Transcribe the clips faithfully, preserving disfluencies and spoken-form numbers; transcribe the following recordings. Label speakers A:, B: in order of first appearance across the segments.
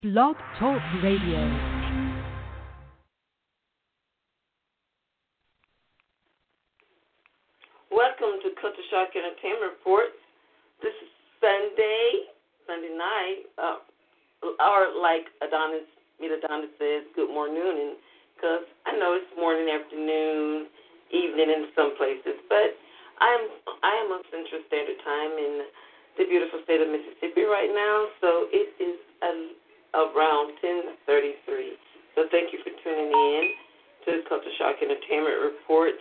A: Blog Talk Radio.
B: Welcome to Culture Shock Entertainment Report. This is Sunday, Sunday night, uh, or like Adonis, Meet Adonis says, good morning, because I know it's morning, afternoon, evening in some places, but I'm I am on Central Standard Time in the beautiful state of Mississippi right now, so it is a, around ten thirty-three. So thank you for tuning in to the Culture Shock Entertainment Report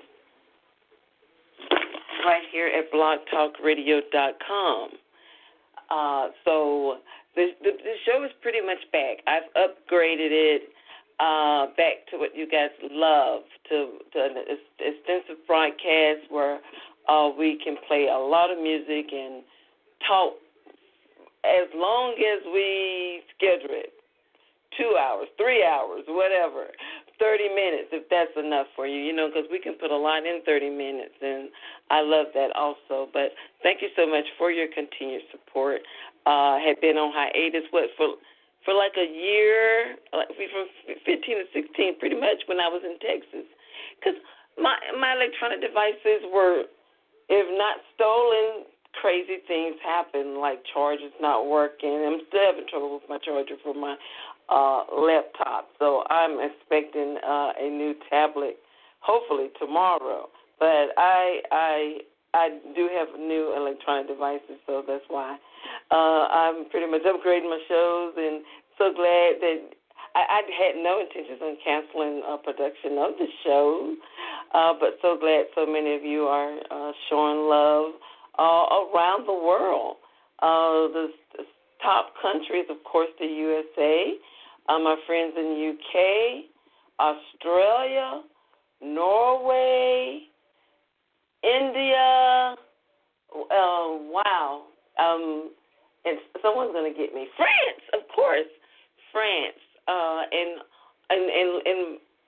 B: right here at blog talk radio dot com. Uh, so the, the, the show is pretty much back. I've upgraded it uh, back to what you guys love, to, to an extensive broadcast where uh, we can play a lot of music and talk as long as we schedule it. Two hours, three hours, whatever, thirty minutes, if that's enough for you, you know, because we can put a lot in thirty minutes, and I love that also. But thank you so much for your continued support. Uh, had been on hiatus, what, for for like a year, like from fifteen to sixteen, pretty much, when I was in Texas. Because my, my electronic devices were, if not stolen, crazy things happen, like chargers not working. I'm still having trouble with my charger for my uh, laptop, so I'm expecting uh, a new tablet, hopefully tomorrow. But I I I do have new electronic devices, so that's why uh, I'm pretty much upgrading my shows, and so glad that I, I had no intentions on canceling uh, production of the show, uh, but so glad so many of you are uh, showing love uh, around the world. Uh, the, the top countries, of course, the U S A. Uh, my friends in the U K, Australia, Norway, India, uh, wow, um, and someone's going to get me. France, of course, France, uh, and, and, and, and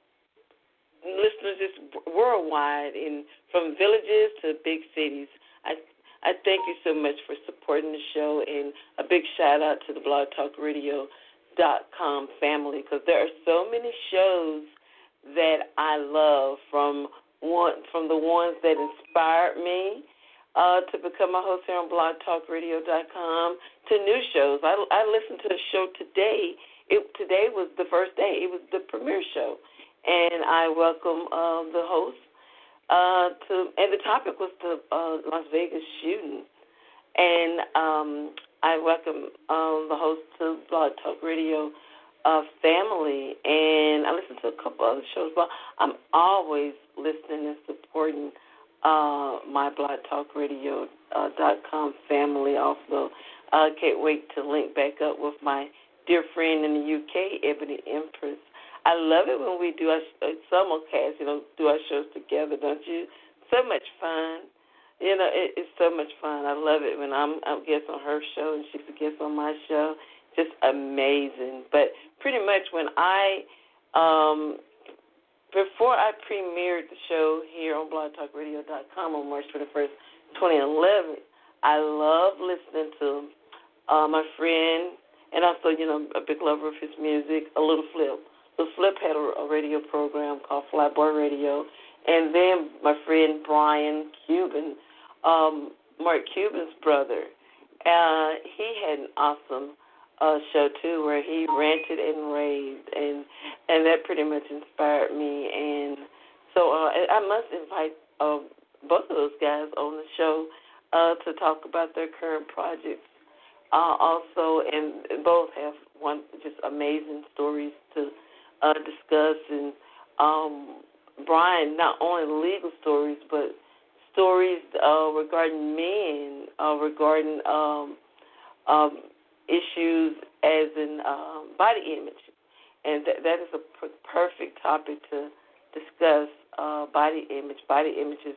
B: listeners just worldwide, in, from villages to big cities. I I thank you so much for supporting the show, and a big shout-out to the blog talk radio dot com family, because there are so many shows that I love, from one from the ones that inspired me uh, to become a host here on blog talk radio dot com to new shows. I, I listened to a show today. It, today was the first day. It was the premiere show, and I welcome uh, the host uh, to, and the topic was the uh, Las Vegas shooting. And um, I welcome um, the host to Blog Talk Radio uh, family, and I listen to a couple other shows, but I'm always listening and supporting uh, my blog talk radio dot com family also. I uh, can't wait to link back up with my dear friend in the U K, Ebony Empress. I love it when we do our uh, simulcast, you know, do our shows together, don't you? So much fun. You know, it, it's so much fun. I love it when I'm a guest on her show and she's a guest on my show. Just amazing. But pretty much when I, um, before I premiered the show here on blog talk radio dot com on March twenty-first, twenty eleven, I love listening to uh, my friend, and also, you know, a big lover of his music, A Little Flip. The Flip had a, a radio program called Flyboy Radio, and then my friend Brian Cuban, Um, Mark Cuban's brother, uh, he had an awesome uh, show too, where he ranted and raved, and and that pretty much inspired me. And so uh, I must invite uh, both of those guys on the show uh, to talk about their current projects. Uh, also, and both have one just amazing stories to uh, discuss. And um, Brian, not only legal stories, but stories uh, regarding men, uh, regarding um, um, issues as in um, body image. And th- that is a p- perfect topic to discuss, uh, body image. Body image is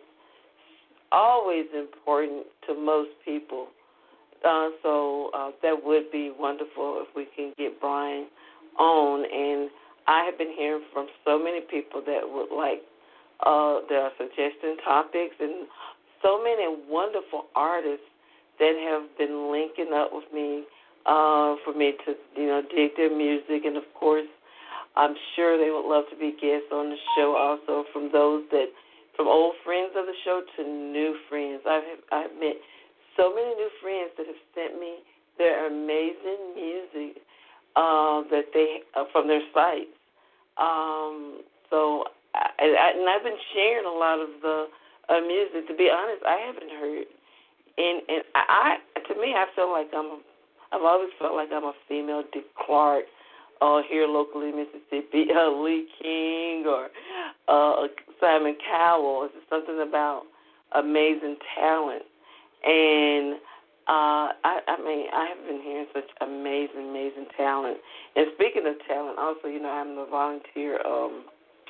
B: always important to most people. Uh, so uh, that would be wonderful if we can get Brian on. And I have been hearing from so many people that would like Uh, there are suggestion topics, and so many wonderful artists that have been linking up with me uh, for me to, you know, dig their music. And, of course, I'm sure they would love to be guests on the show also, from those that, from old friends of the show to new friends. I've, I've met so many new friends that have sent me their amazing music uh, that they uh, from their sites. Um, so, I, I, and I've been sharing a lot of the uh, music. To be honest, I haven't heard. And and I, I to me, I feel like I'm. I've always felt like I'm a female Dick Clark, uh, here locally in Mississippi, uh, Lee King or uh, Simon Cowell. It's something about amazing talent. And uh, I, I mean, I have been hearing such amazing, amazing talent. And speaking of talent, also, you know, I'm the volunteer um,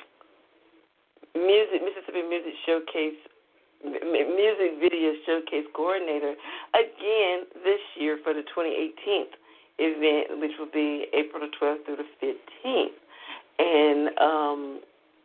B: music Mississippi Music Showcase music video showcase coordinator again this year for the twenty eighteen event, which will be April the twelfth through the fifteenth. And um,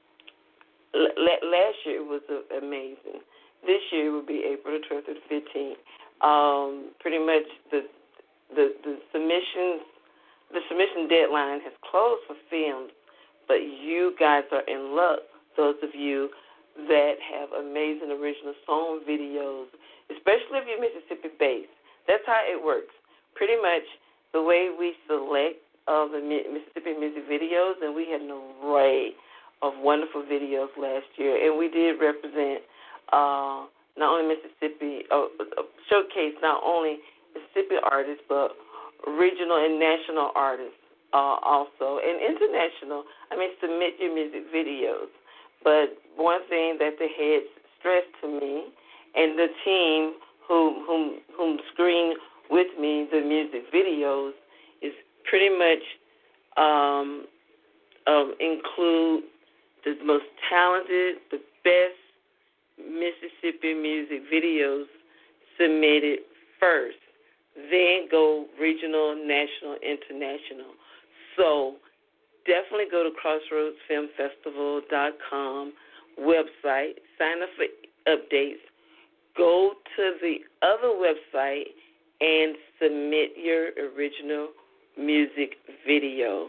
B: l- last year it was uh, amazing. This year it will be April the twelfth through the fifteenth. Um, pretty much the the the submissions the submission deadline has closed for films, but you guys are in luck. Those of you that have amazing original song videos, especially if you're Mississippi-based. That's how it works. Pretty much the way we select uh, the Mississippi music videos, and we had an array of wonderful videos last year, and we did represent uh, not only Mississippi, uh, showcase not only Mississippi artists, but regional and national artists uh, also, and international. I mean, submit your music videos. But one thing that the heads stressed to me, and the team who whom whom screen with me the music videos, is pretty much um, um, include the most talented, the best Mississippi music videos submitted first. Then go regional, national, international. So definitely go to crossroads film festival dot com website, sign up for updates, go to the other website and submit your original music video.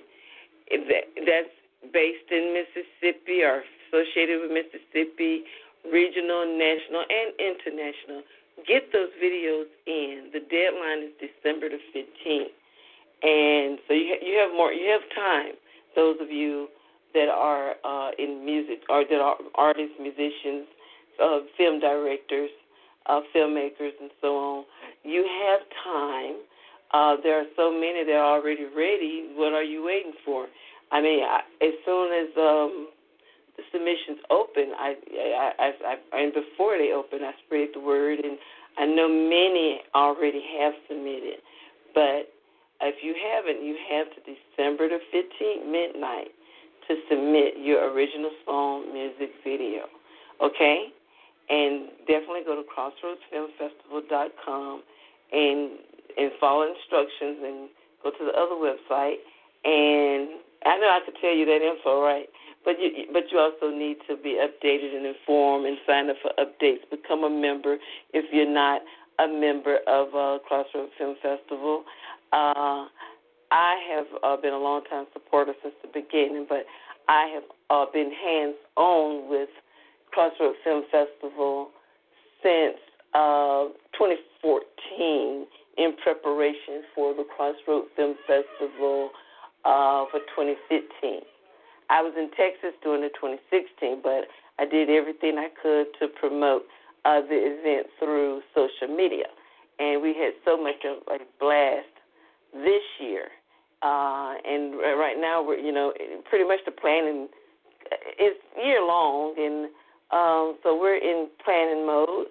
B: That's based in Mississippi or associated with Mississippi, regional, national, and international. Get those videos in. The deadline is December the fifteenth. And so you ha- you have more, you have time. Those of you that are uh, in music, or that are artists, musicians, uh, film directors, uh, filmmakers, and so on, you have time. Uh, there are so many that are already ready. What are you waiting for? I mean, I, as soon as um, the submissions open, I, I, I, I, and before they open, I spread the word, and I know many already have submitted. But if you haven't, you have to December the fifteenth, midnight, to submit your original song music video, okay? And definitely go to crossroads film festival dot com and and follow instructions and go to the other website. And I know I could tell you that info, right? But you but you also need to be updated and informed and sign up for updates. Become a member if you're not a member of uh, Crossroads Film Festival. Uh, I have uh, been a long-time supporter since the beginning, but I have uh, been hands-on with Crossroads Film Festival since uh, twenty fourteen in preparation for the Crossroads Film Festival uh, for twenty fifteen. I was in Texas during the twenty sixteen, but I did everything I could to promote uh, the event through social media, and we had so much of a blast this year. Uh, and right now, we're, you know, pretty much the planning is year long, and um, so we're in planning mode,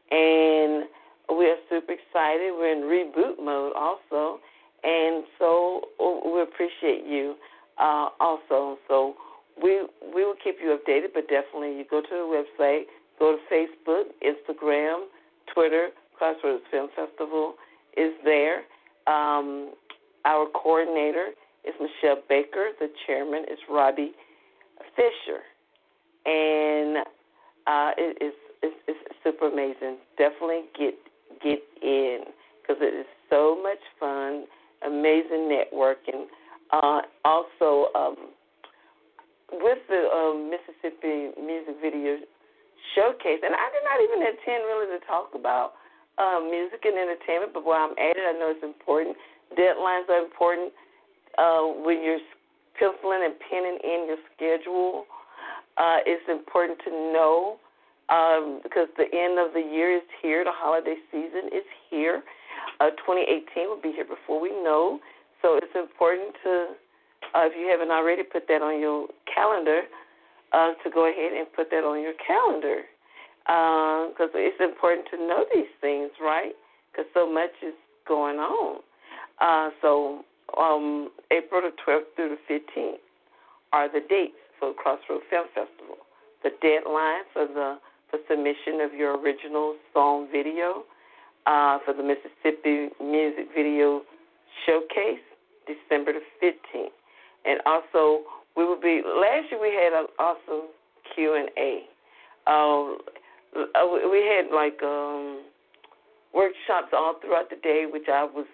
B: and we are super excited. We're in reboot mode also, and so we appreciate you uh, also. So we we will keep you updated, but definitely you go to the website, go to Facebook, Instagram, Twitter. Crossroads Film Festival is there. Um, our coordinator is Michelle Baker. The chairman is Robbie Fisher, and uh, it, it's, it's it's super amazing. Definitely get get in because it is so much fun. amazing networking. Uh, also, um, with the uh, Mississippi Music Video Showcase, and I did not even intend really to talk about uh, music and entertainment, but while I'm at it, I know it's important. Deadlines are important. Uh, when you're penciling and penning in your schedule, uh, it's important to know um, because the end of the year is here. The holiday season is here. Uh, twenty eighteen will be here before we know. So it's important to, uh, if you haven't already, put that on your calendar, uh, to go ahead and put that on your calendar. Because uh, it's important to know these things, right? Because so much is going on. Uh, so um, April the twelfth through the fifteenth are the dates for the Crossroads Film Festival. The deadline for the for submission of your original song video uh, for the Mississippi Music Video Showcase, December the fifteenth. And also, we will be, last year we had an awesome Q and A. Uh, we had like um, workshops all throughout the day, which I was,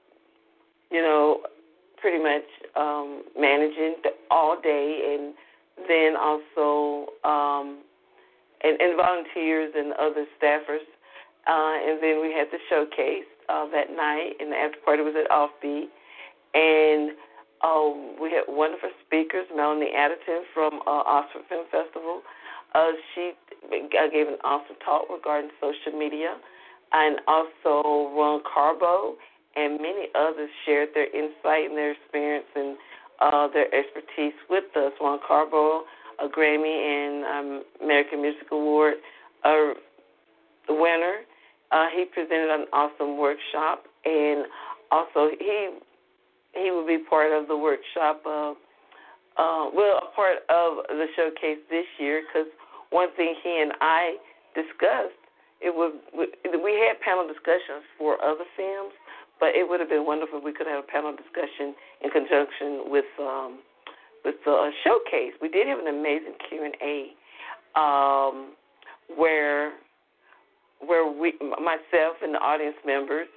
B: you know, pretty much um, managing all day, and then also um, and, and volunteers and other staffers. Uh, and then we had the showcase uh, that night, and the after party was at Offbeat. And um, we had wonderful speakers, Melanie Adderton from uh, Oxford Film Festival. Uh, she uh, gave an awesome talk regarding social media. And also Ron Carbo and many others shared their insight and their experience and uh, their expertise with us. Ron Carbo, a Grammy and um, American Music Award uh, winner. Uh, he presented an awesome workshop, and also he he will be part of the workshop, uh, uh, well, a part of the showcase this year, because one thing he and I discussed, it would we had panel discussions for other films, but it would have been wonderful if we could have a panel discussion in conjunction with um, with the showcase. We did have an amazing Q and A um, where where we, myself and the audience members,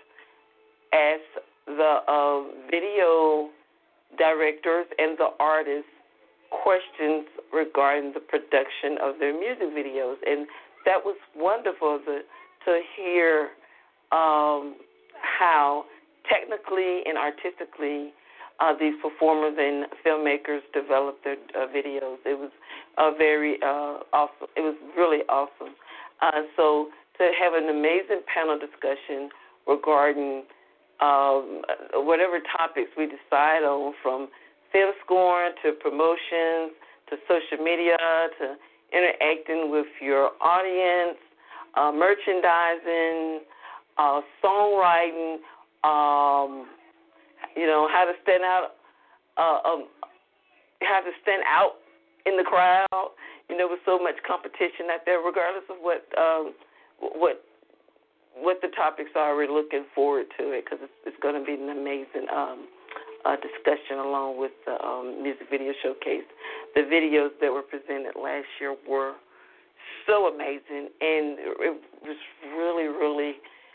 B: asked the uh, video directors and the artists questions regarding the production of their music videos, and that was wonderful to to hear um, how technically and artistically uh, these performers and filmmakers develop their uh, videos. It was uh, very uh, awesome. It was really awesome. Uh, so to have an amazing panel discussion regarding um, whatever topics we decide on, from film scoring to promotions to social media to interacting with your audience, uh, merchandising, uh, songwriting, um, you know, how to stand out, uh, um, how to stand out in the crowd. You know, with so much competition out there, regardless of what um, what what the topics are, we're looking forward to it because it's, it's going to be an amazing um, uh, discussion along with the um, music video showcase. The videos that were presented last year were so amazing, and it was really, really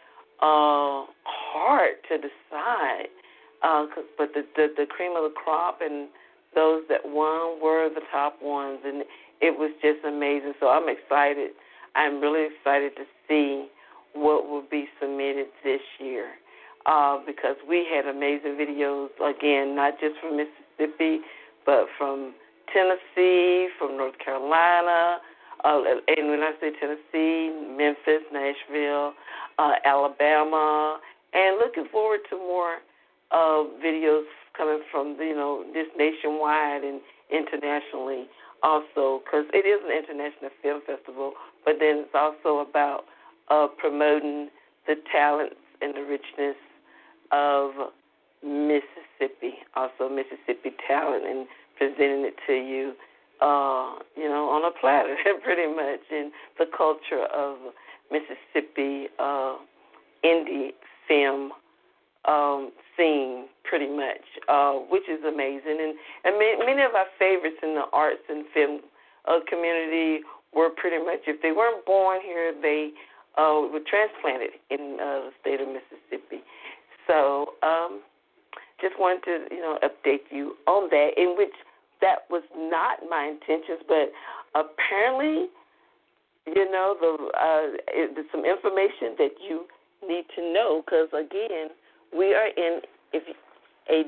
B: uh, hard to decide. Uh, but the, the the cream of the crop and those that won were the top ones, and it was just amazing. So I'm excited. I'm really excited to see what will be submitted this year uh, because we had amazing videos, again, not just from Mississippi, but from Tennessee, from North Carolina, uh, and when I say Tennessee, Memphis, Nashville, uh, Alabama, and looking forward to more uh, videos coming from, you know, this nationwide and internationally also, because it is an international film festival, but then it's also about uh, promoting the talents and the richness of Mississippi, also Mississippi talent, and presenting it to you, uh, you know, on a platter, pretty much, and the culture of Mississippi uh, indie film um, scene, pretty much, uh, which is amazing. And, and many, many of our favorites in the arts and film uh, community were pretty much, if they weren't born here, they uh, were transplanted in uh, the state of Mississippi. So um, just wanted to, you know, update you on that, in which that was not my intentions, but apparently, you know, the uh, it, there's some information that you need to know, because, again, we are in if, a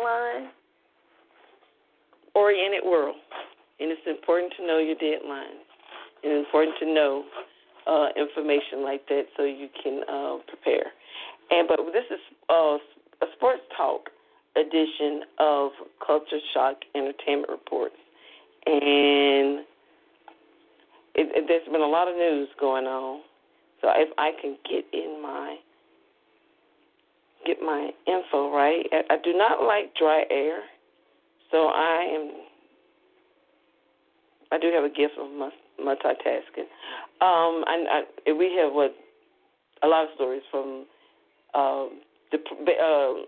B: deadline-oriented world, and it's important to know your deadline. It's important to know uh, information like that so you can uh, prepare. And but this is uh, a sports talk edition of Culture Shock Entertainment Reports, and it, it, there's been a lot of news going on. So if I can get in my get my info right, I, I do not like dry air, so I am I do have a gift of multitasking. Um, I, I, we have what a lot of stories from uh, the uh,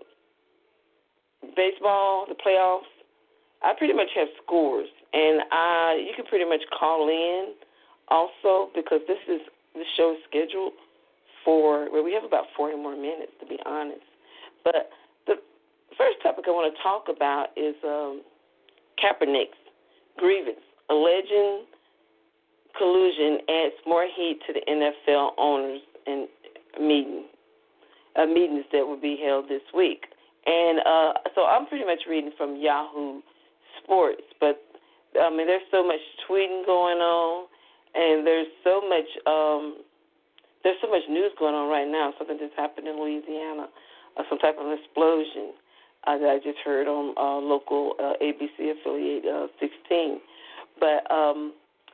B: baseball, the playoffs. I pretty much have scores, and I you can pretty much call in also, because this is the show is scheduled for, well, we have about forty more minutes, to be honest. But the first topic I want to talk about is um, Kaepernick's grievance. Alleging collusion adds more heat to the N F L owners and meeting, uh, meetings that will be held this week. And uh, so I'm pretty much reading from Yahoo Sports, but I mean, there's so much tweeting going on, and there's so much um, there's so much news going on right now. Something just happened in Louisiana, uh, some type of explosion uh, that I just heard on uh, local uh, A B C affiliate uh, sixteen. But um,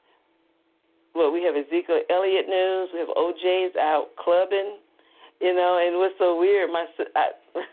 B: well, we have Ezekiel Elliott news. We have O J's out clubbing, you know. And what's so weird, my I,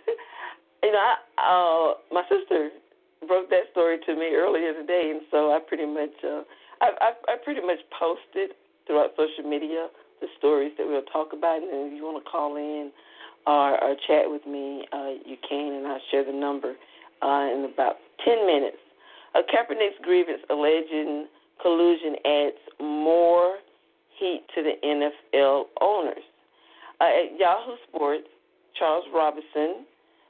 B: you know, I, uh, my sister broke that story to me earlier today, and so I pretty much, uh, I, I, I pretty much posted throughout social media the stories that we'll talk about. And if you want to call in or, or chat with me, uh, you can, and I'll share the number uh, in about ten minutes. Uh, Kaepernick's grievance alleging collusion adds more heat to the N F L owners. Uh, at Yahoo Sports, Charles Robinson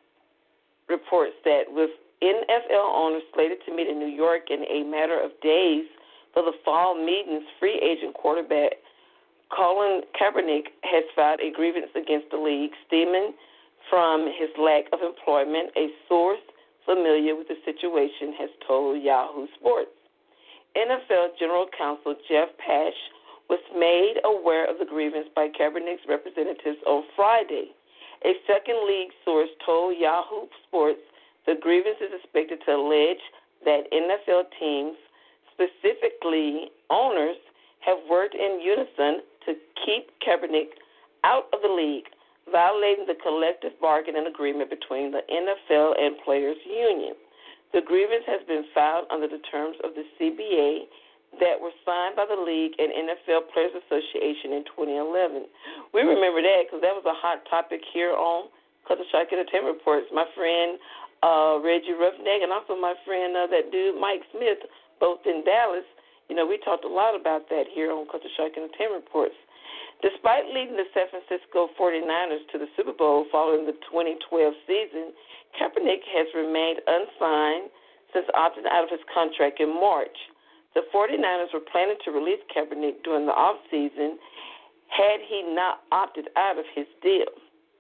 B: reports that with N F L owners slated to meet in New York in a matter of days for the fall meetings, free agent quarterback Colin Kaepernick has filed a grievance against the league stemming from his lack of employment, a source familiar with the situation has told Yahoo Sports. N F L General Counsel Jeff Pash was made aware of the grievance by Kaepernick's representatives on Friday. A second league source told Yahoo Sports the grievance is expected to allege that N F L teams, specifically owners, have worked in unison to keep Kaepernick out of the league, violating the collective bargaining agreement between the N F L and Players Union. The grievance has been filed under the terms of the C B A that were signed by the league and N F L Players Association in twenty eleven. We remember that because that was a hot topic here on Culture Shock Entertainment Reports. My friend uh, Reggie Roughneck and also my friend, uh, that dude Mike Smith, both in Dallas, you know, we talked a lot about that here on Culture Shock Entertainment Reports. Despite leading the San Francisco forty-niners to the Super Bowl following the twenty twelve season, Kaepernick has remained unsigned since opting out of his contract in March. The forty-niners were planning to release Kaepernick during the offseason had he not opted out of his deal.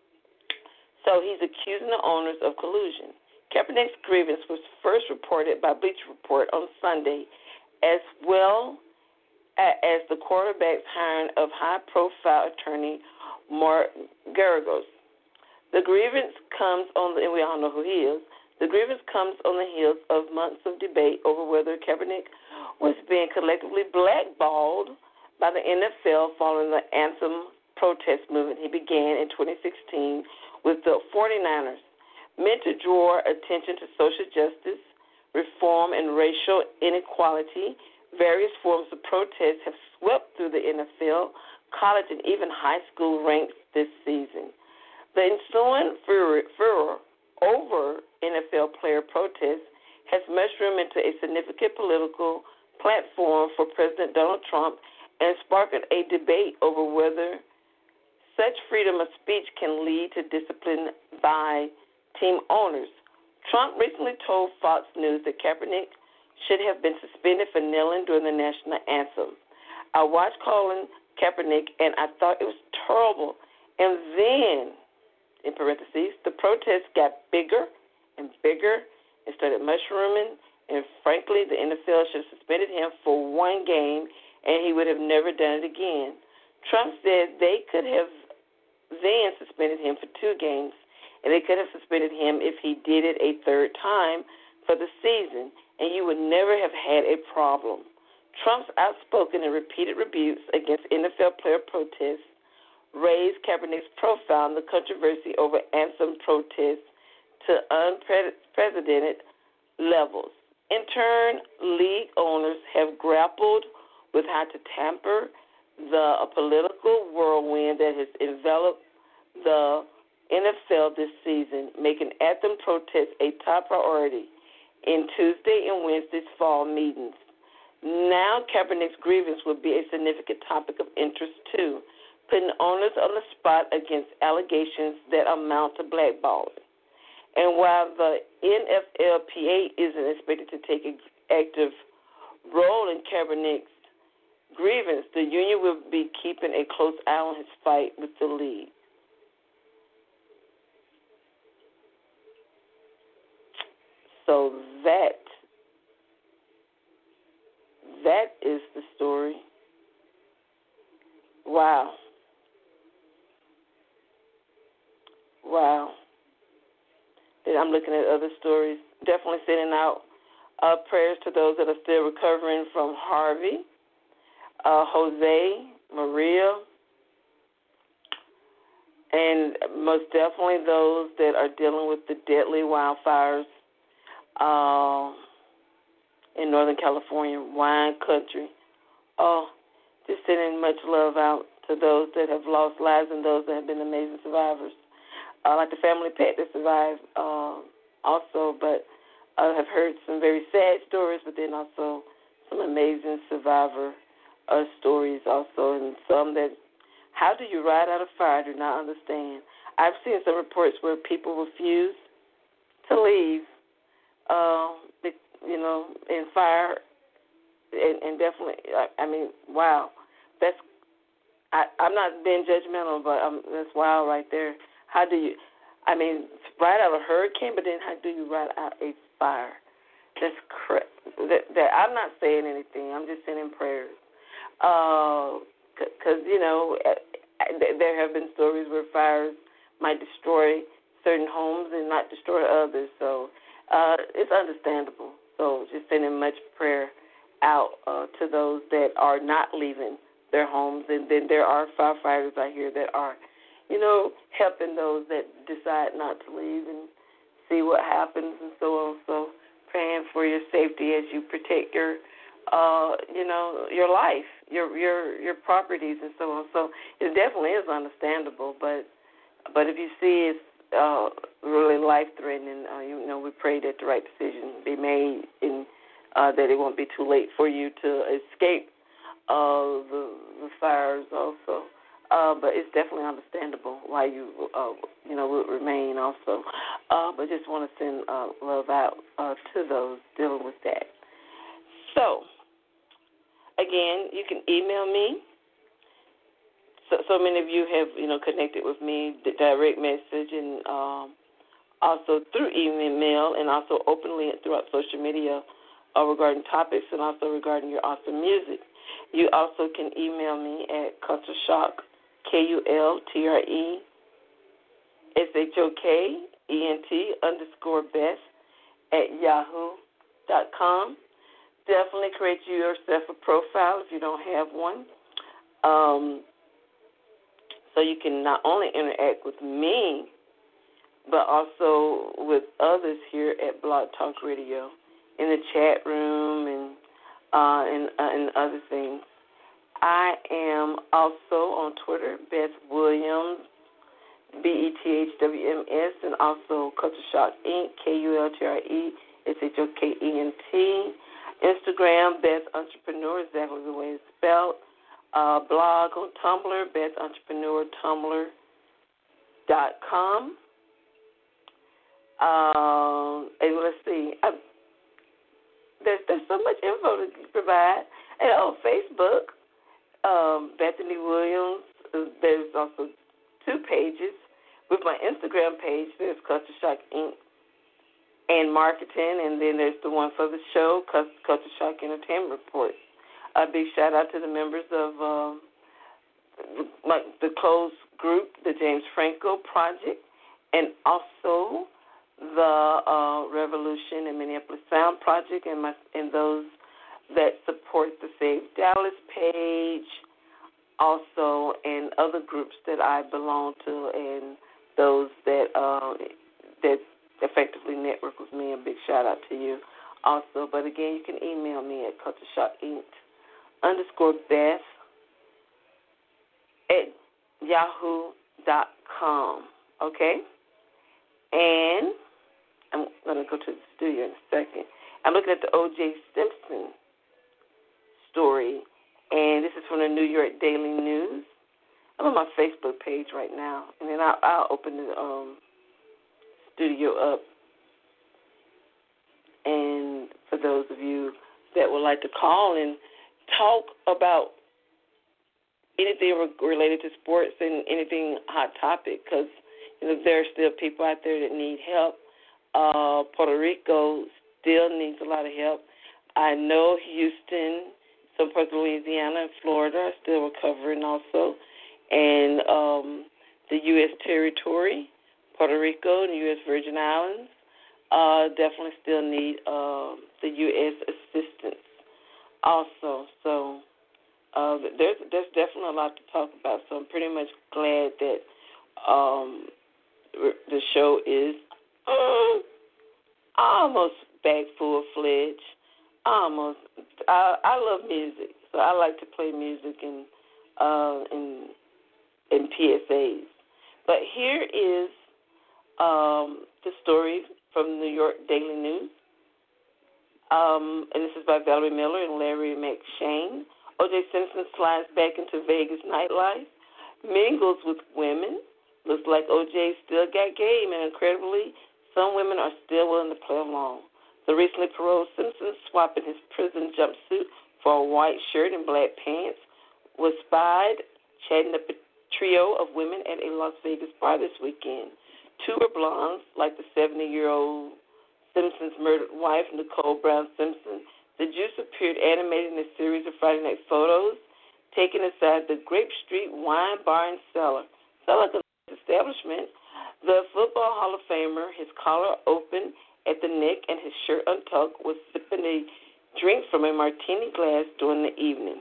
B: So he's accusing the owners of collusion. Kaepernick's grievance was first reported by Bleacher Report on Sunday, as well as the quarterback's hiring of high-profile attorney Mark Geragos. The grievance comes on the, and we all know who he is, the grievance comes on the heels of months of debate over whether Kaepernick was being collectively blackballed by the N F L following the anthem protest movement he began in twenty sixteen with the forty-niners. Meant to draw attention to social justice, reform, and racial inequality, various forms of protest have swept through the N F L, college, and even high school ranks this season. The ensuing furor, furor over N F L player protests has mushroomed into a significant political platform for President Donald Trump and sparked a debate over whether such freedom of speech can lead to discipline by team owners. Trump recently told Fox News that Kaepernick should have been suspended for kneeling during the national anthem. I watched Colin Kaepernick, and I thought it was terrible. And then, in parentheses, the protests got bigger and bigger and started mushrooming, and frankly, the N F L should have suspended him for one game, and he would have never done it again. Trump said they could have then suspended him for two games, and they could have suspended him if he did it a third time for the season, and you would never have had a problem. Trump's outspoken and repeated rebukes against N F L player protests raised Kaepernick's profile in the controversy over anthem protests to unprecedented levels. In turn, league owners have grappled with how to temper the political whirlwind that has enveloped the N F L this season, making anthem protests a top priority in Tuesday and Wednesday's fall meetings. Now Kaepernick's grievance will be a significant topic of interest, too, putting owners on the spot against allegations that amount to blackballing. And while the N F L P A isn't expected to take an active role in Kaepernick's grievance, the union will be keeping a close eye on his fight with the league. So that that is the story. Wow. Wow. Then I'm looking at other stories. Definitely sending out uh, prayers to those that are still recovering from Harvey, uh, Jose, Maria, and most definitely those that are dealing with the deadly wildfires uh, in Northern California, wine country. Oh, just sending much love out to those that have lost lives and those that have been amazing survivors. Uh, like the family pet that survived uh, also, but I have heard some very sad stories, but then also some amazing survivor uh, stories also, and some that, how do you ride out a fire? I do not understand. I've seen some reports where people refuse to leave, uh, you know, in fire, and, and definitely, I, I mean, wow, that's, I, I'm not being judgmental, but um, that's wild right there. How do you, I mean, ride out a hurricane, but then how do you ride out a fire? That's correct. That, that, I'm not saying anything. I'm just sending prayers. Because, uh, you know, there have been stories where fires might destroy certain homes and not destroy others. So uh, it's understandable. So just sending much prayer out uh, to those that are not leaving their homes. And then there are firefighters out here that are, you know, helping those that decide not to leave and see what happens and so on. So praying for your safety as you protect your, uh, you know, your life, your your your properties and so on. So it definitely is understandable. But but if you see it's uh, really life-threatening, uh, you know, we pray that the right decision be made and uh, that it won't be too late for you to escape uh, the, the fires also. Uh, but it's definitely understandable why you, uh, you know, would remain also. Uh, but just want to send uh, love out uh, to those dealing with that. So, again, you can email me. So, so many of you have, you know, connected with me, the direct message, and um, also through email, and also openly throughout social media uh, regarding topics and also regarding your awesome music. You also can email me at Culture Shock. K U L T R E S H O K E N T underscore best at yahoo dot com. Definitely create you yourself a profile if you don't have one. Um, so you can not only interact with me, but also with others here at Blog Talk Radio in the chat room and uh, and, uh, and other things. I am also on Twitter, Beth Williams, B E T H W M S, and also Culture Shock Incorporated, K U L T R E S H O K E N T. Instagram, Beth Entrepreneur, exactly the way it's spelled. Uh, blog on Tumblr, Beth Entrepreneur Tumblr dot com. Um, and let's see. I, there's there's so much info to provide. And on Facebook, um, Bethany Williams. uh, There's also two pages. With my Instagram page, there's Culture Shock Incorporated and Marketing, and then there's the one for the show, Cul- Culture Shock Entertainment Report. A big shout out to the members of um, my, the closed group, the James Franco Project, and also the uh, Revolution and Minneapolis Sound Project, and my and those that support the Save Dallas page, also, and other groups that I belong to, and those that uh, that effectively network with me. A big shout out to you, also. But again, you can email me at Culture Shock Inc underscore Beth at yahoo dot com. Okay, and I'm going to go to the studio in a second. I'm looking at the O J Simpson story, and this is from the New York Daily News. I'm on my Facebook page right now, and then I'll, I'll open the um, studio up. And for those of you that would like to call and talk about anything re- related to sports and anything hot topic, because you know, there are still people out there that need help. Uh, Puerto Rico still needs a lot of help. I know Houston, some parts of Louisiana and Florida are still recovering also. And um, the U S territory, Puerto Rico and the U S Virgin Islands, uh, definitely still need um, the U S assistance also. So uh, there's there's definitely a lot to talk about. So I'm pretty much glad that um, the show is uh, almost back full-fledged. Almost. I, I love music, so I like to play music and uh, and and P S As. But here is um, the story from the New York Daily News. Um, and this is by Valerie Miller and Larry McShane. O J Simpson slides back into Vegas nightlife, mingles with women. Looks like O J still got game, and incredibly, some women are still willing to play along. The recently paroled Simpson, swapping his prison jumpsuit for a white shirt and black pants, was spied chatting up a trio of women at a Las Vegas bar this weekend. Two were blondes, like the seventy-year-old Simpson's murdered wife, Nicole Brown Simpson. The Juice appeared animated in a series of Friday night photos taken inside the Grape Street Wine Bar and Cellar. So like an establishment, the Football Hall of Famer, his collar open at the neck and his shirt untucked, was sipping a drink from a martini glass during the evening.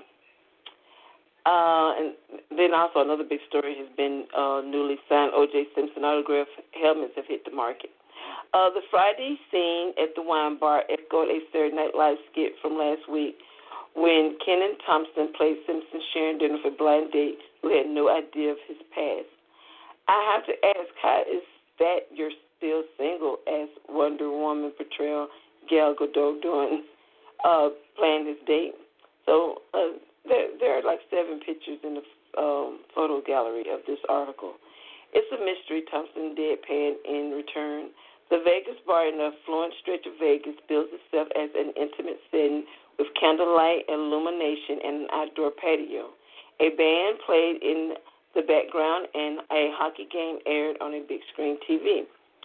B: Uh, and then also another big story has been uh, newly signed O J Simpson autograph helmets have hit the market. Uh, the Friday scene at the wine bar echoed a Saturday Night Live skit from last week when Kenan Thompson played Simpson sharing dinner with a blind date who had no idea of his past. I have to ask, how is that you're still single as Wonder Woman portrayal Gal Gadot doing uh, playing this date? So uh, there, there are like seven pictures in the um, photo gallery of this article. It's a mystery, Thompson deadpan in return. The Vegas bar in the affluent stretch of Vegas bills itself as an intimate setting with candlelight illumination and an outdoor patio. A band played in the background and a hockey game aired on a big screen T V.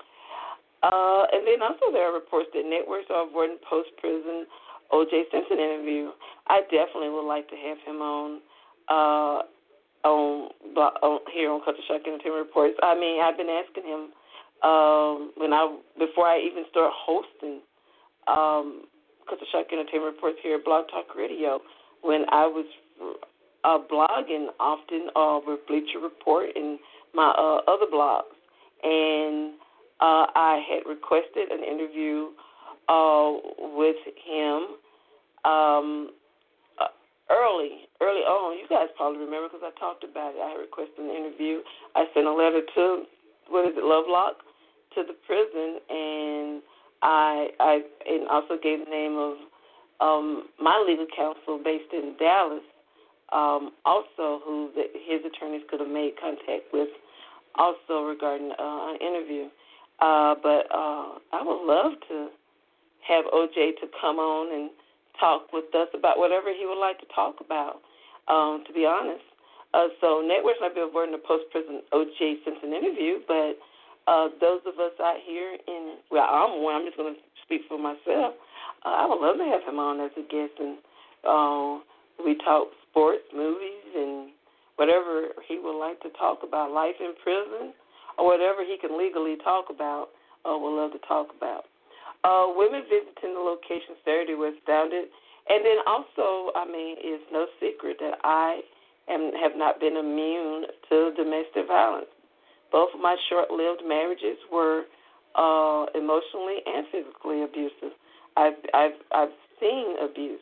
B: Uh, and then also there are reports that networks are avoiding post-prison O J Simpson interview. I definitely would like to have him on uh, on, on here on Culture Shock Entertainment Reports. I mean, I've been asking him um, when I before I even start hosting um, Culture Shock Entertainment Reports here at Blog Talk Radio, when I was uh, blogging often uh, with Bleacher Report and my uh, other blogs, and uh, I had requested an interview uh, with him um, uh, early, early on. You guys probably remember because I talked about it. I had requested an interview. I sent a letter to, what is it, Lovelock, to the prison, and I I and also gave the name of um, my legal counsel based in Dallas, um, also who the, his attorneys could have made contact with, also regarding uh, an interview. Uh, but uh, I would love to have O J to come on and talk with us about whatever he would like to talk about, um, to be honest. Uh, so networks might be avoiding the post-prison O J Simpson interview, but uh, those of us out here in, well, I'm one, I'm just going to speak for myself. Uh, I would love to have him on as a guest, and uh, we talk sports, movies, and whatever he would like to talk about, life in prison, or whatever he can legally talk about, uh, we'd love to talk about. Uh, women visiting the location Saturday were astounded. And then also, I mean, it's no secret that I am, have not been immune to domestic violence. Both of my short-lived marriages were uh, emotionally and physically abusive. I've, I've, I've seen abuse.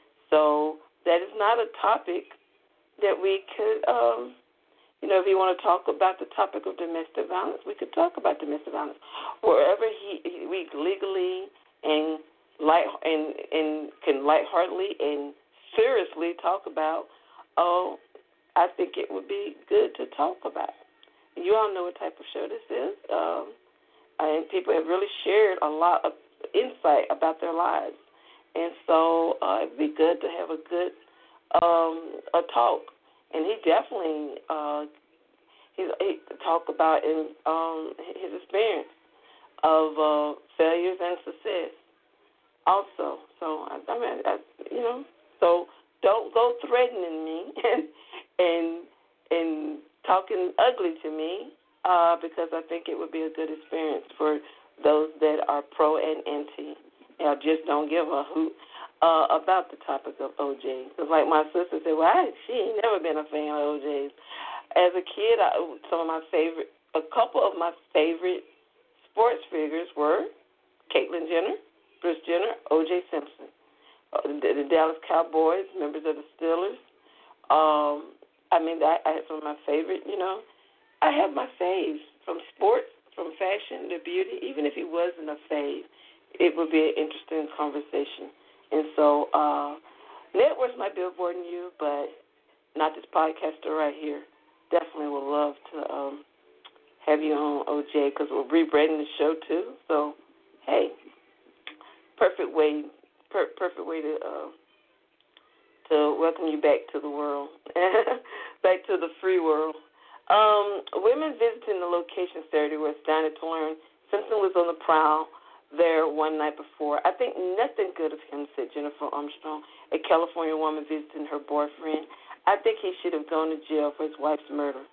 B: So that is not a topic that we could, um, you know, if you want to talk about the topic of domestic violence, we could talk about domestic violence. Wherever he, he we legally and light and, and can lightheartedly and seriously talk about, oh, I think it would be good to talk about. You all know what type of show this is. Um, and people have really shared a lot of insight about their lives. And so uh, it would be good to have a good um, a talk. And he definitely uh, he, he talked about in, um, his experience of uh, failures and success also. So, I, I mean, I, you know, so don't go threatening me and and, and talking ugly to me uh, because I think it would be a good experience for those that are pro and anti. You know, just don't give a hoot uh, about the topic of O J. Because like my sister said, well, I, she ain't never been a fan of O J's. As a kid, I, some of my favorite, a couple of my favorite sports figures were Caitlyn Jenner, Bruce Jenner, O J Simpson, uh, the, the Dallas Cowboys, members of the Steelers. Um, I mean, I, I had some of my favorite, you know. I have my faves from sports, from fashion to beauty. Even if he wasn't a fave, it would be an interesting conversation. And so uh, networks might be avoiding you, but not this podcaster right here. Definitely would love to um, have you on, O J, because we're rebranding the show too. So, hey, perfect way, per- perfect way to uh, to welcome you back to the world, back to the free world. Um, women visiting the location Saturday were astounded to learn Simpson was on the prowl there one night before. I think nothing good of him, said Jennifer Armstrong, a California woman visiting her boyfriend. I think he should have gone to jail for his wife's murder.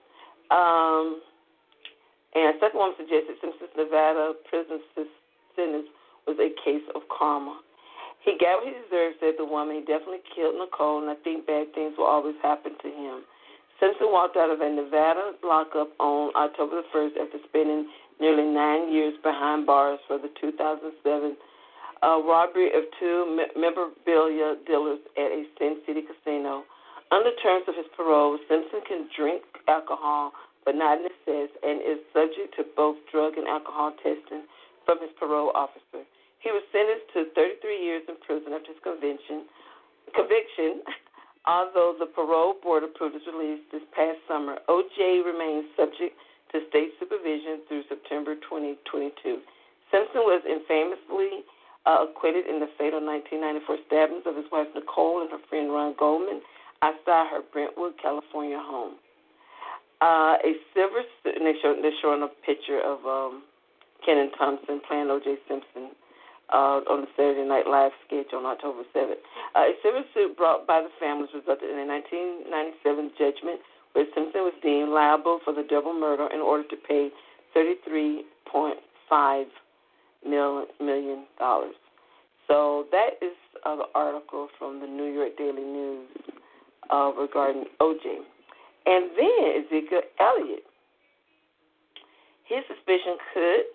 B: Um, and a second woman suggested Simpson's Nevada prison sentence was a case of karma. He got what he deserved, said the woman. He definitely killed Nicole, and I think bad things will always happen to him. Simpson walked out of a Nevada lockup on October the first after spending nearly nine years behind bars for the two thousand seven uh, robbery of two me- memorabilia dealers at a Sin City casino. Under terms of his parole, Simpson can drink alcohol but not in excess and is subject to both drug and alcohol testing from his parole officer. He was sentenced to thirty-three years in prison after his conviction. conviction. Although the parole board approved his release this past summer, O J remains subject to state supervision through September twenty twenty-two. Simpson was infamously uh, acquitted in the fatal nineteen ninety-four stabbings of his wife Nicole and her friend Ron Goldman outside her Brentwood, California home. Uh, a silver suit, and they show, they're showing a picture of um, Kenan Thompson playing O J Simpson Uh, on the Saturday Night Live sketch on October seventh. Uh, a civil suit brought by the families resulted in a nineteen ninety-seven judgment where Simpson was deemed liable for the double murder in order to pay thirty-three point five million dollars. So that is uh, the article from the New York Daily News uh, regarding O J. And then Ezekiel Elliott. His suspicion could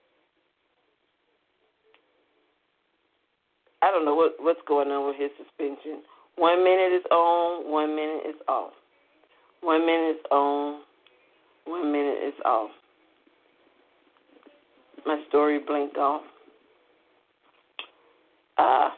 B: I don't know what, what's going on with his suspension. One minute is on, one minute is off. One minute is on, one minute is off. My story blinked off. Uh,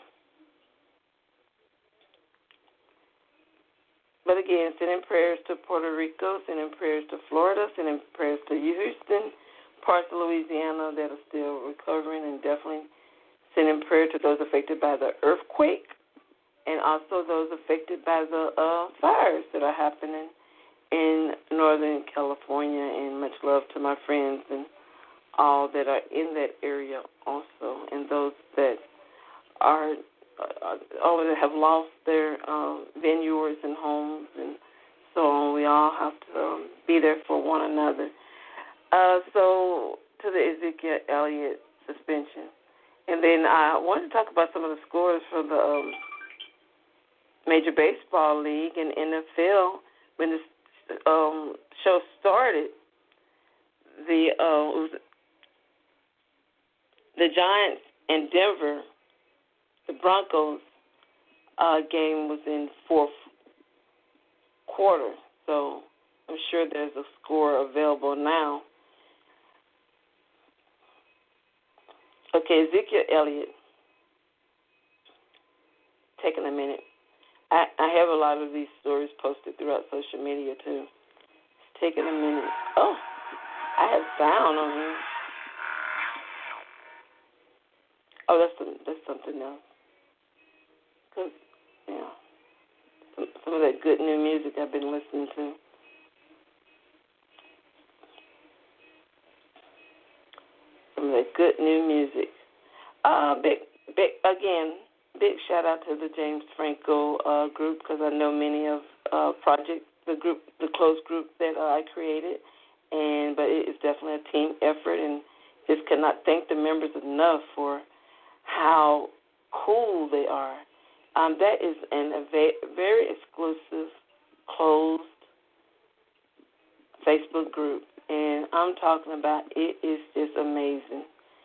B: but again, sending prayers to Puerto Rico, sending prayers to Florida, sending prayers to Houston, parts of Louisiana that are still recovering, and definitely sending prayer to those affected by the earthquake and also those affected by the uh, fires that are happening in Northern California. And much love to my friends and all that are in that area also, and those that are uh, all that have lost their um, vineyards and homes and so on. We all have to um, be there for one another. Uh, so to the Ezekiel Elliott suspension. And then I wanted to talk about some of the scores for the um, Major Baseball League and N F L. When this um, show started, the uh, it was the Giants and Denver, the Broncos uh, game was in fourth quarter. So I'm sure there's a score available now. Okay, Ezekiel Elliott. Taking a minute. I, I have a lot of these stories posted throughout social media, too. It's taking a minute. Oh, I have sound on here. Oh, that's some, that's something else. Cause, yeah, some, some of that good new music I've been listening to. Some of that good new music. Uh, big, big again. Big shout out to the James Franco uh, group, because I know many of uh, project the group, the close group that uh, I created, and but it is definitely a team effort, and just cannot thank the members enough for how cool they are. Um, that is an, a very exclusive, closed Facebook group, and I'm talking about it is just amazing.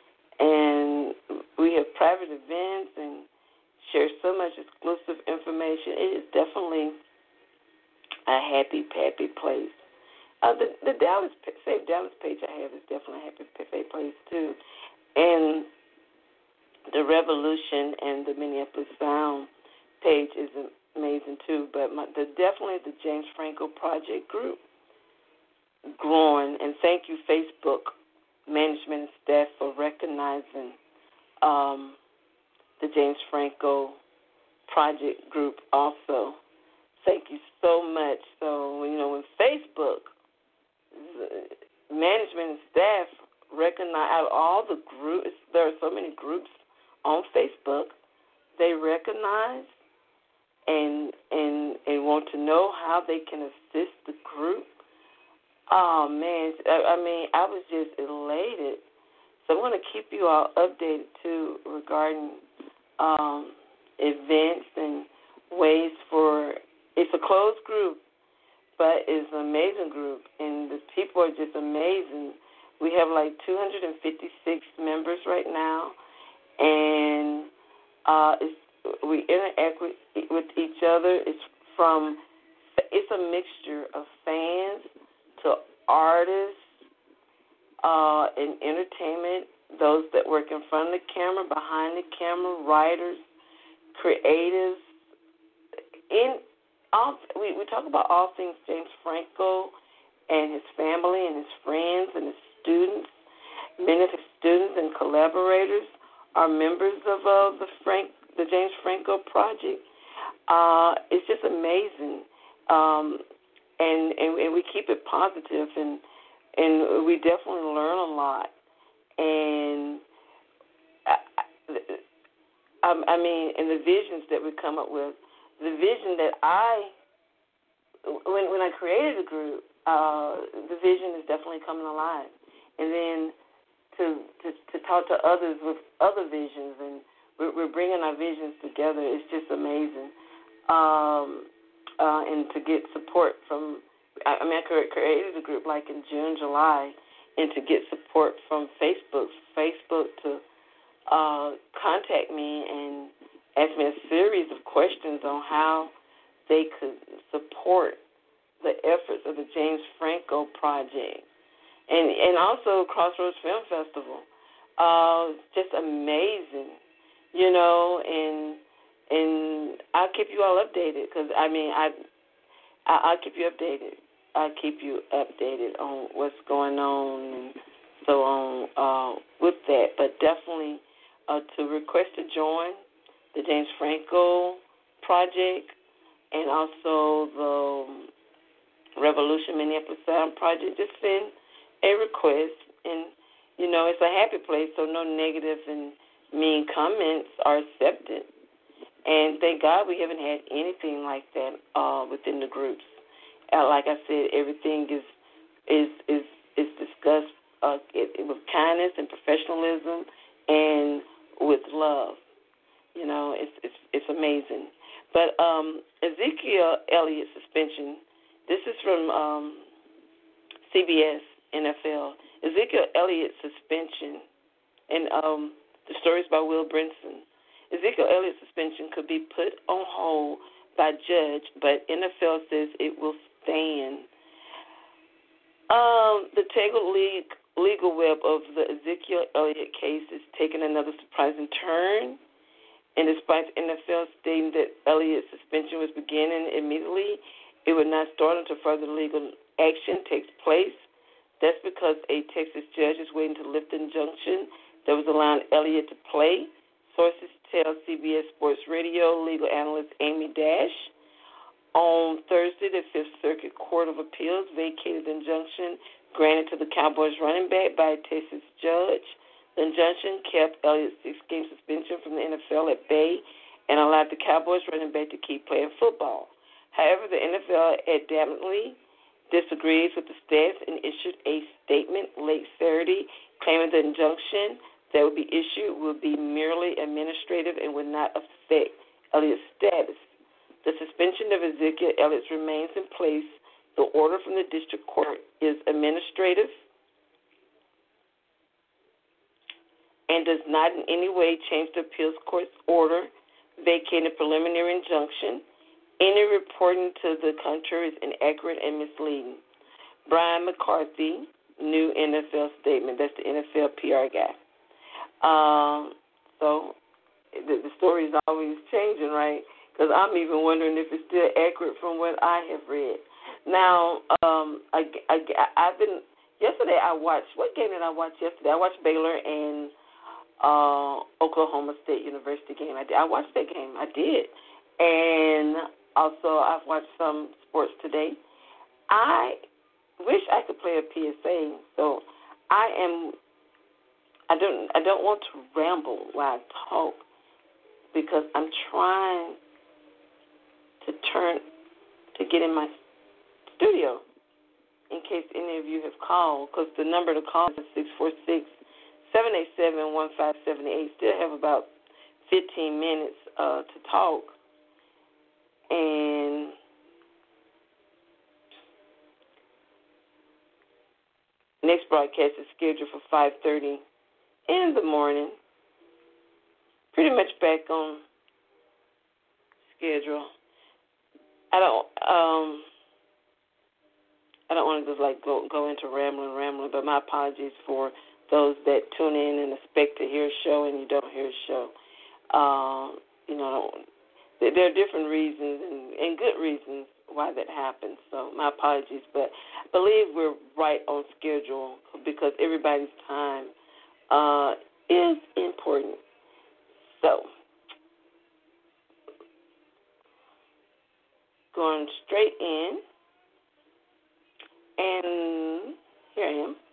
B: And we have private events and share so much exclusive information. It is definitely a happy, happy place. Uh, the, the Dallas Save Dallas page I have is definitely a happy, happy place too. And the Revolution and the Minneapolis Sound page is amazing too. But my, the, definitely the James Franco Project group growing. And thank you, Facebook management and staff, for recognizing um, the James Franco Project group also. Thank you so much. So, you know, when Facebook management and staff recognize out of all the groups, there are so many groups on Facebook, they recognize and and and want to know how they can assist the group. Oh, man, I, I mean, I was just elated. So I want to keep you all updated, too, regarding um, events and ways for, it's a closed group, but it's an amazing group, and the people are just amazing. We have like two hundred fifty-six members right now, and uh, it's, we interact with, with each other. It's from, it's a mixture of fans to artists uh, and entertainment, those that work in front of the camera, behind the camera, writers, creatives. In all, we, we talk about all things James Franco and his family and his friends and his students. Many of his students and collaborators are members of uh, the Frank, the James Franco Project. Uh, it's just amazing. Um, And, and and we keep it positive, and and we definitely learn a lot. And I, I, I mean, and the visions that we come up with, the vision that I, when when I created the group, uh, the vision is definitely coming alive. And then to to, to talk to others with other visions, and we're, we're bringing our visions together. It's just amazing. Um, Uh, and to get support from, I mean, I created a group like in June, July, and to get support from Facebook, Facebook to uh, contact me and ask me a series of questions on how they could support the efforts of the James Franco Project, and and also Crossroads Film Festival. Uh, just amazing, you know, and. And I'll keep you all updated because, I mean, I, I, I'll keep you updated. I'll keep you updated on what's going on and so on uh, with that. But definitely uh, to request to join the James Franco Project and also the um, Revolution Minneapolis Sound Project, just send a request. And, you know, it's a happy place, so no negative and mean comments are accepted. And thank God we haven't had anything like that uh, within the groups. Uh, like I said, everything is is is, is discussed uh, it, it, with kindness and professionalism and with love. You know, it's it's, it's amazing. But um, Ezekiel Elliott suspension. This is from um, C B S N F L. Ezekiel Elliott suspension, and um, the stories by Will Brinson. Ezekiel Elliott's suspension could be put on hold by judge, but N F L says it will stand. Um, the tangled league, legal web of the Ezekiel Elliott case is taking another surprising turn. And despite the N F L stating that Elliott's suspension was beginning immediately, it would not start until further legal action takes place. That's because a Texas judge is waiting to lift the injunction that was allowing Elliott to play. Sources tell C B S Sports Radio legal analyst Amy Dash. On Thursday, the Fifth Circuit Court of Appeals vacated the injunction granted to the Cowboys running back by a Texas judge. The injunction kept Elliott's six-game suspension from the N F L at bay and allowed the Cowboys running back to keep playing football. However, the N F L adamantly disagrees with the stance and issued a statement late Saturday claiming the injunction that would be issued would be merely administrative and would not affect Elliott's status. The suspension of Ezekiel Elliott remains in place. The order from the district court is administrative and does not in any way change the appeals court's order vacating a preliminary injunction. Any reporting to the contrary is inaccurate and misleading. Brian McCarthy, new N F L statement. That's the N F L P R guy. Um, so the, the story is always changing, right? Because I'm even wondering if it's still accurate from what I have read. Now, um, I, I, I've been, yesterday I watched, what game did I watch yesterday? I watched Baylor and uh, Oklahoma State University game. I, did, I watched that game. I did. And also I've watched some sports today. I wish I could play a P S A, so I am, I don't, I don't want to ramble while I talk because I'm trying to turn, to get in my studio in case any of you have called, because the number to call is six four six, seven eight seven, one five seven eight. Still have about fifteen minutes uh, to talk. And next broadcast is scheduled for five thirty in the morning. Pretty much back on schedule. I don't um I don't want to just like go go into rambling, rambling, but my apologies for those that tune in and expect to hear a show and you don't hear a show. Um, you know, there are different reasons and, and good reasons why that happens. So my apologies, but I believe we're right on schedule because everybody's time uh, is important. So going straight in, and here I am.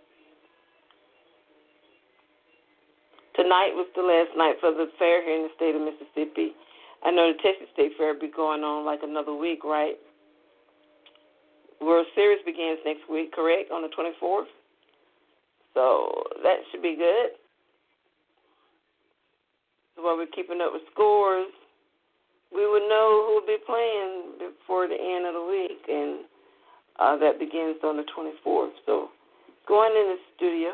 B: Tonight was the last night for the fair here in the state of Mississippi. I know the Texas State Fair will be going on like another week, right? World Series begins next week, correct, on the twenty-fourth? So that should be good. So while we're keeping up with scores, we will know who will be playing before the end of the week, and uh, that begins on the twenty-fourth. So going in the studio.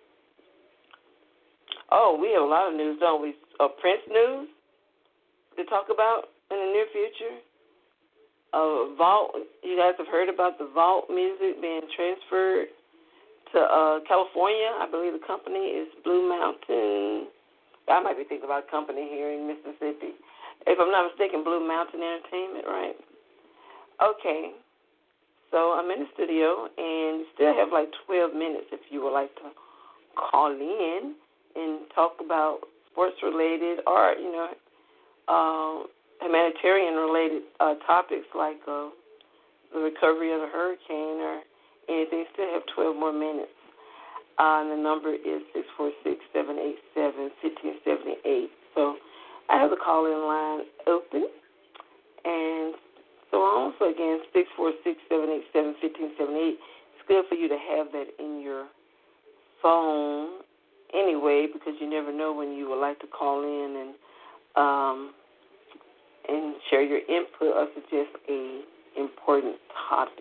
B: Oh, we have a lot of news, don't we? Uh, Prince news to talk about in the near future. Uh, Vault, you guys have heard about the Vault music being transferred to uh, California. I believe the company is Blue Mountain. I might be thinking about a company here in Mississippi. If I'm not mistaken, Blue Mountain Entertainment, right? Okay. So I'm in the studio, and you still have like twelve minutes if you would like to call in and talk about sports-related or, you know, uh, humanitarian-related uh, topics like uh, the recovery of the hurricane or anything. Still have twelve more minutes. Uh, and the number is six four six, seven eight seven, one five seven eight. So I have the call-in line open. And so on. So again, six four six, seven eight seven, one five seven eight. It's good for you to have that in your phone anyway, because you never know when you would like to call in and um, and share your input or suggest a important topic.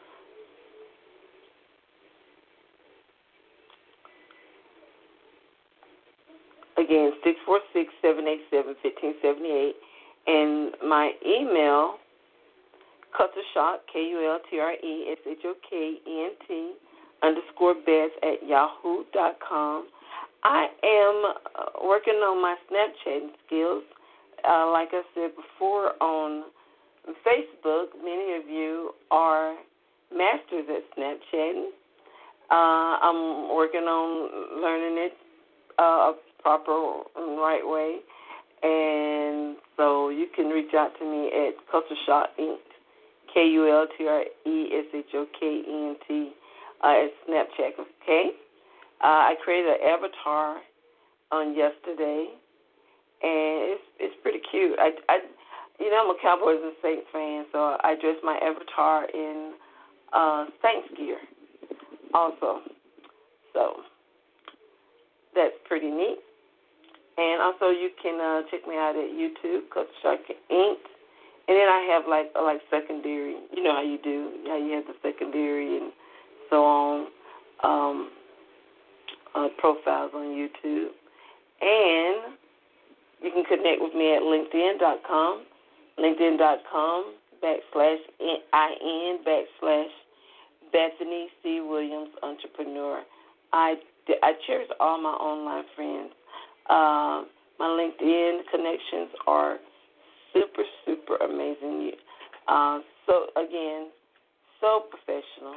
B: Again, six four six, seven eight seven, one five seven eight. And my email, Cultureshot, K U L T R E S H O K E N T, underscore best at yahoo dot com. I am uh, working on my Snapchatting skills. Uh, like I said before, on Facebook, many of you are masters at Snapchatting. Uh, I'm working on learning it uh, a proper and right way. And so you can reach out to me at Cultureshot Incorporated, K U L T R E S H O K E N T, uh, at Snapchat, okay? Uh, I created an avatar on yesterday, and it's it's pretty cute. I, I, you know, I'm a Cowboys and Saints fan, so I dressed my avatar in uh, Saints gear also. So that's pretty neat. And also, you can uh, check me out at YouTube, Cultureshot Incorporated. And then I have like uh, like secondary. You know how you do, how you have the secondary and so on um, uh, profiles on YouTube. And you can connect with me at LinkedIn dot com, LinkedIn dot com backslash in backslash Bethany C. Williams Entrepreneur. I I cherish all my online friends. Uh, my LinkedIn connections are super, super amazing. Uh, so, again, so professional,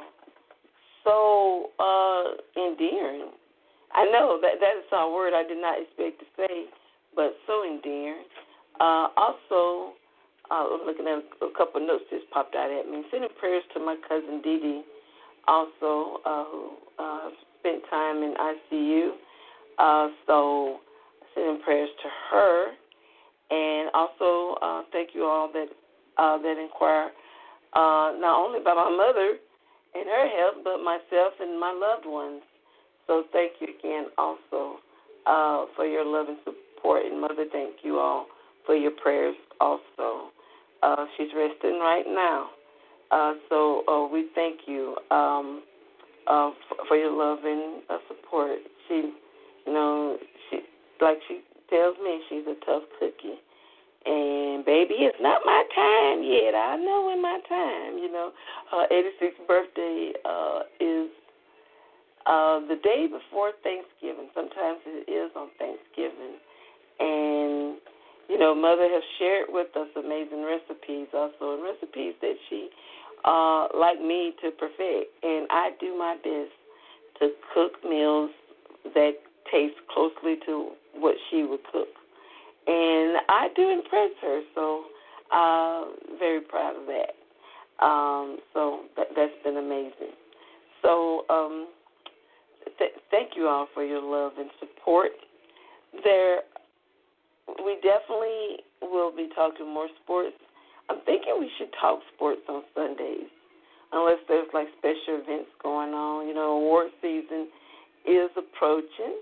B: so uh, endearing. I know that that is a word I did not expect to say, but so endearing. Uh, also, uh, I'm looking at a, a couple of notes just popped out at me. Sending prayers to my cousin Dee Dee, also, uh, who uh, spent time in I C U. Uh, so, sending prayers to her, and also uh, thank you all that uh, that inquire uh, not only about my mother and her health, but myself and my loved ones. So thank you again also uh, for your love and support, and Mother, thank you all for your prayers also. Uh, she's resting right now, uh, so uh, we thank you um, uh, for, for your love and uh, support. She, you know, she. Like she tells me, she's a tough cookie. And, baby, it's not my time yet. I know when my time, you know. Her eighty-sixth birthday uh, is uh, the day before Thanksgiving. Sometimes it is on Thanksgiving. And, you know, Mother has shared with us amazing recipes also, and recipes that she, uh, like me, to perfect. And I do my best to cook meals that taste closely to what she would cook. And I do impress her, so uh very proud of that. Um, so that, that's been amazing. So um, th- thank you all for your love and support. There, we definitely will be talking more sports. I'm thinking we should talk sports on Sundays, unless there's like special events going on. You know, award season is approaching.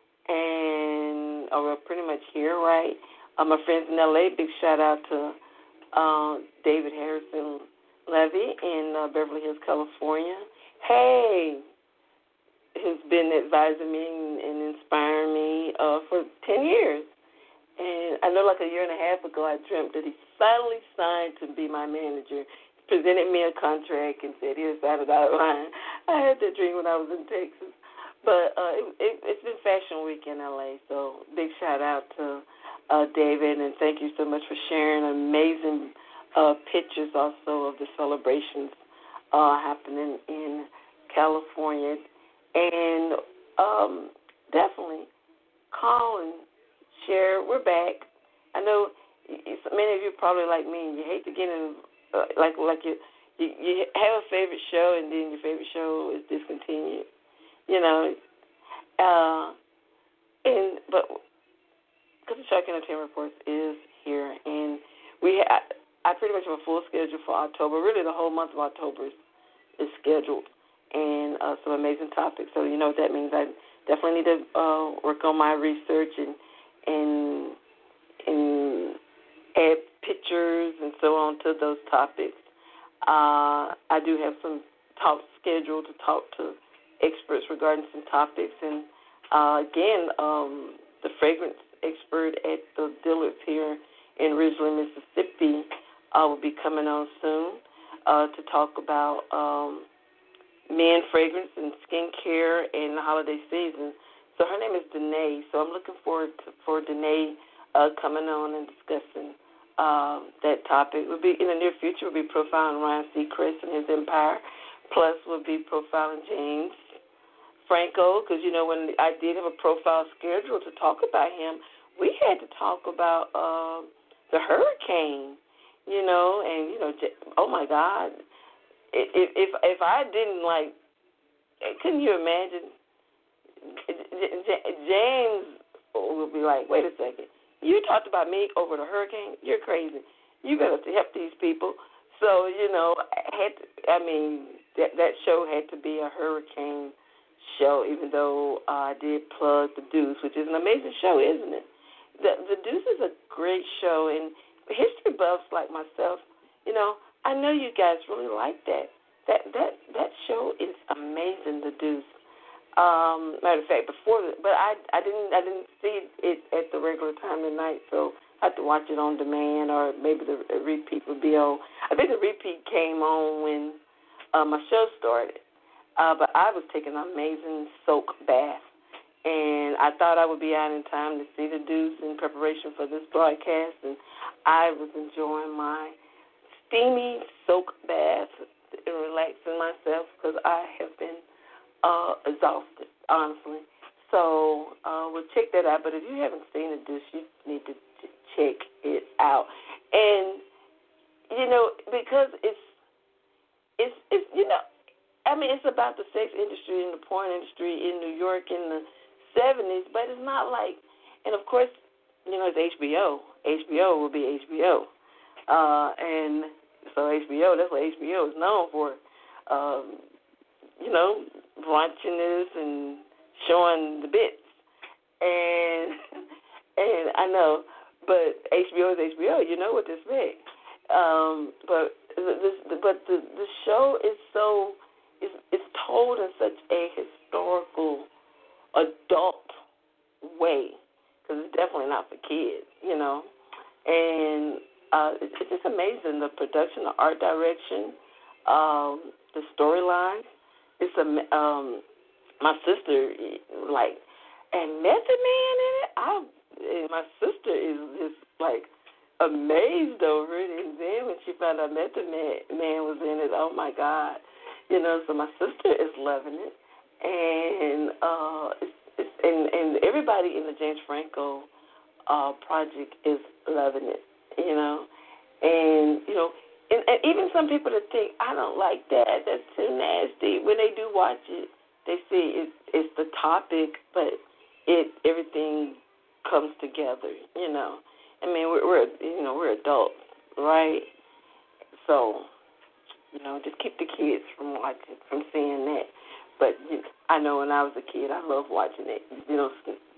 B: And uh, we're pretty much here, right? Uh, my friends in L A, big shout out to uh, David Harrison Levy in uh, Beverly Hills, California. Hey, who's been advising me and, and inspiring me uh, for ten years. And I know like a year and a half ago I dreamt that he finally signed to be my manager. He presented me a contract and said, here's the dotted line. I had that dream when I was in Texas. But uh, it, it, it's been Fashion Week in L A, so big shout out to uh, David, and thank you so much for sharing amazing uh, pictures also of the celebrations uh, happening in California. And um, definitely call and share. We're back. I know many of you probably like me. You hate to get in, uh, like like you, you you have a favorite show and then your favorite show is discontinued. You know, uh, and but because the Shark Entertainment Reports is here, and we ha- I pretty much have a full schedule for October. Really, the whole month of October is, is scheduled, and uh, some amazing topics. So you know what that means. I definitely need to uh, work on my research and and and add pictures and so on to those topics. Uh, I do have some talks scheduled to talk to experts regarding some topics, and uh, again, um, the fragrance expert at the Dillard's here in Ridgely, Mississippi, uh, will be coming on soon uh, to talk about um, men fragrance and skincare in the holiday season. So her name is Danae. So I'm looking forward to, for Danae uh, coming on and discussing um, that topic. We'll be in the near future. We'll be profiling Ryan Seacrest and his empire. Plus, we'll be profiling James Franco, because you know when I did have a profile scheduled to talk about him, we had to talk about uh, the hurricane. You know, and you know, oh my God, if if if I didn't like, couldn't you imagine? James would be like, wait a second, you talked about me over the hurricane? You're crazy. You better help these people. So, you know, I had to, I mean, that, that show had to be a hurricane show, even though uh, I did plug The Deuce, which is an amazing show, isn't it? The, the Deuce is a great show, and history buffs like myself, you know, I know you guys really like that. That that that show is amazing, The Deuce. Um, matter of fact, before, the, but I I didn't I didn't see it at the regular time of night, so I had to watch it on demand, or maybe the repeat would be on. I think the repeat came on when uh, my show started, uh, but I was taking an amazing soak bath, and I thought I would be out in time to see The Deuce in preparation for this broadcast, and I was enjoying my steamy soak bath and relaxing myself because I have been Uh, exhausted, honestly. So uh, we'll check that out. But if you haven't seen The Deuce, you need to check it out. And you know, because it's it's it's you know, I mean, it's about the sex industry and the porn industry in New York in the seventies, but it's not like, and of course, you know, it's H B O. H B O will be H B O, uh, and so H B O, that's what H B O is known for. Um, you know, raunchiness and showing the bits. And and I know, but H B O is H B O. You know what to expect. Um, but this, but the the show is so it's it's told in such a historical, adult way, because it's definitely not for kids. You know, and uh, it's, it's just amazing, the production, the art direction, um, the storyline. It's a um, my sister like, and Method Man in it. I and my sister is just like amazed over it. And then when she found out Method Man, Man was in it, oh my God, you know. So my sister is loving it, and uh, it's, it's, and and everybody in the James Franco uh, project is loving it, you know, and you know. And, and even some people that think, I don't like that, that's too nasty, when they do watch it, they see it's, it's the topic, but it everything comes together, you know. I mean, we're, we're you know we're adults, right? So, you know, just keep the kids from watching, from seeing that. But you know, I know when I was a kid, I loved watching it. You know,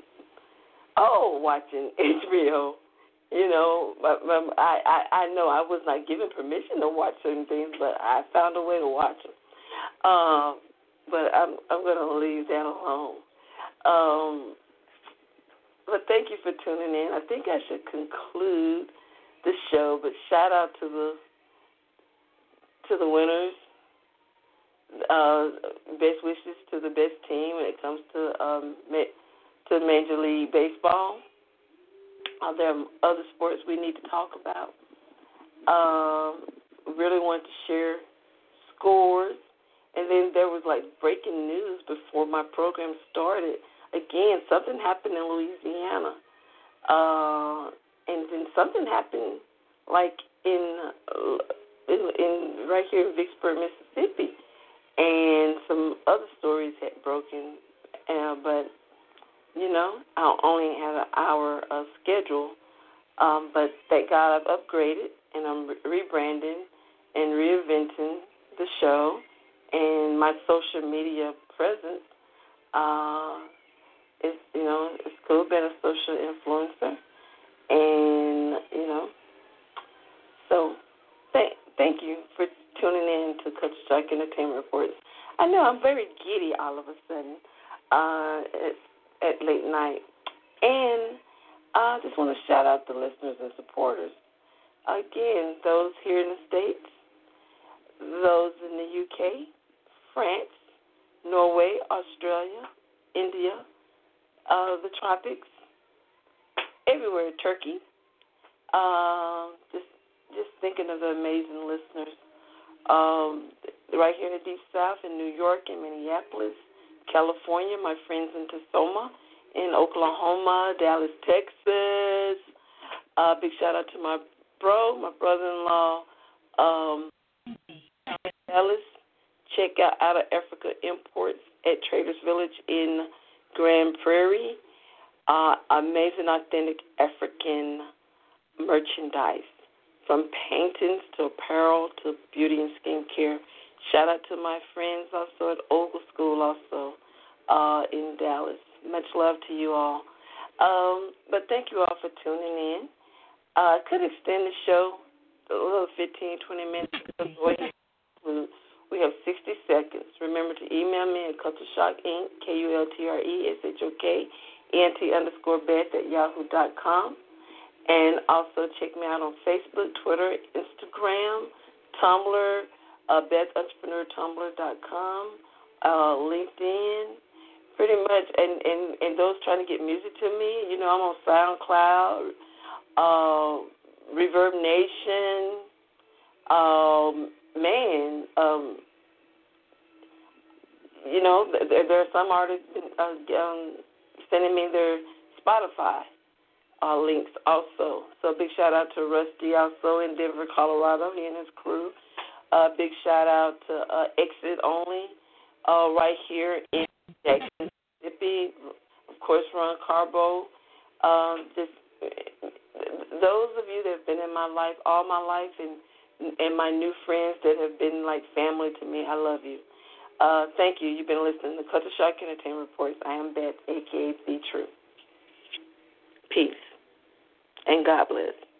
B: oh, watching H B O. You know, I, I I know I was not given permission to watch certain things, but I found a way to watch them. Um, but I'm I'm going to leave that alone. Um, but thank you for tuning in. I think I should conclude the show. But shout out to the to the winners. Uh, best wishes to the best team when it comes to um, to Major League Baseball. Uh, there are other sports we need to talk about. Um, really want to share scores. And then there was like breaking news before my program started. again, something happened in Louisiana, uh, and then something happened like in, uh, in in right here in Vicksburg, Mississippi, and some other stories had broken, uh, but you know, I only had an hour of schedule, um, but thank God I've upgraded, and I'm re- rebranding and reinventing the show, and my social media presence uh, is, you know, it's cool being a social influencer, and, you know, so thank, thank you for tuning in to Culture Shock Entertainment Reports. I know I'm very giddy all of a sudden uh, at, at late night, and I uh, just want to shout out the listeners and supporters. Again, those here in the States, those in the U K, France, Norway, Australia, India, uh, the tropics, everywhere, Turkey. Uh, just just thinking of the amazing listeners. Um, right here in the Deep South, in New York, in Minneapolis, California, my friends in Tacoma, in Oklahoma, Dallas, Texas. Uh, big shout out to my bro, my brother-in-law, um, Dallas. Check out Out of Africa Imports at Traders Village in Grand Prairie. Uh, amazing, authentic African merchandise, from paintings to apparel to beauty and skincare. Shout out to my friends also at Ogle School also uh, in Dallas. Much love to you all. Um, but thank you all for tuning in. I uh, could extend the show a little fifteen, twenty minutes because we have sixty seconds. Remember to email me at Culture Shock Incorporated, K U L T R E S H O K, E N T underscore Beth at yahoo dot com. And also check me out on Facebook, Twitter, Instagram, Tumblr, uh, Beth Entrepreneur Tumblr dot com, uh, LinkedIn, pretty much. And, and, and those trying to get music to me, you know, I'm on SoundCloud, uh, Reverb Nation, um, man, um, you know, there, there are some artists uh, um, sending me their Spotify uh, links also. So big shout out to Rusty also in Denver, Colorado, he and his crew. Uh, big shout out to uh, Exit Only uh, right here in Jackson, Mississippi. Of course, Ron Carbo. Um, just those of you that have been in my life all my life, and and my new friends that have been like family to me, I love you. Uh, thank you. You've been listening to Culture Shock Entertainment Reports. I am Beth, a k a. Be True. Peace. And God bless.